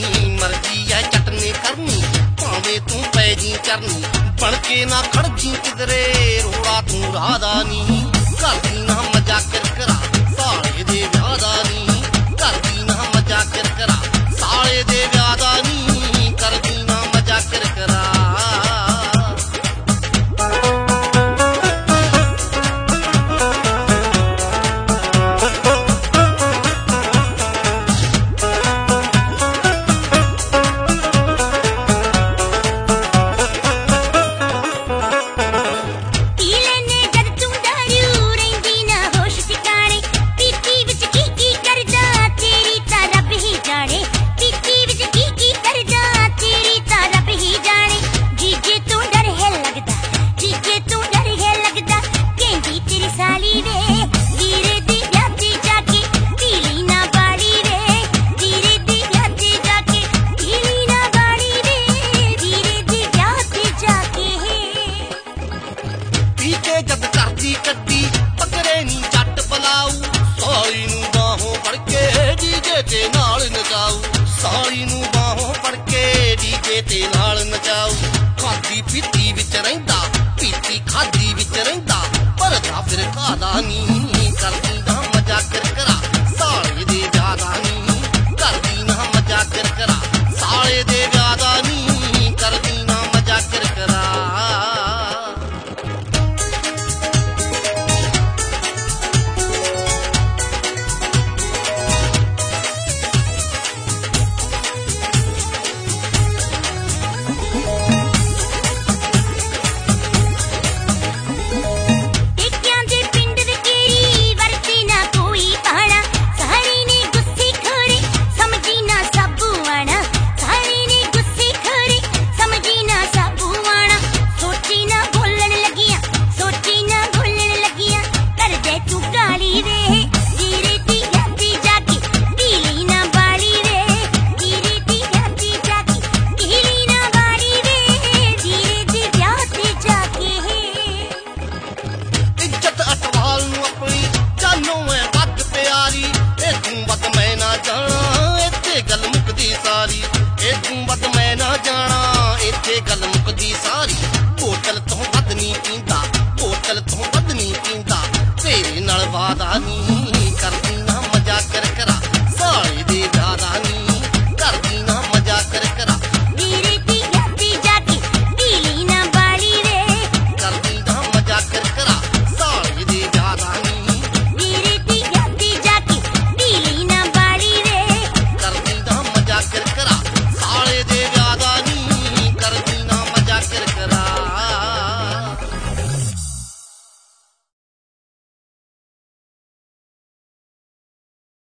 मर्जी है चटनी करनी भावे तू पै जी चरनी बन के ना खड़जी किधरे रोड़ा तू राधा नी करदी ना मजा किरकरा साले दे व्याह दा नी करदी ना मजा किरकरा साले दे व्याह दा नी करदी ना मजा किरकरा जद करदी कद्दी पकड़े नी जट बलाऊ साली नू बाहों फड़ के डीजे ते नाल नचाऊ साली नू बाहों फड़ के डीजे ते नाल नचाऊ खादी पीती विच रहिंदा पीती खादी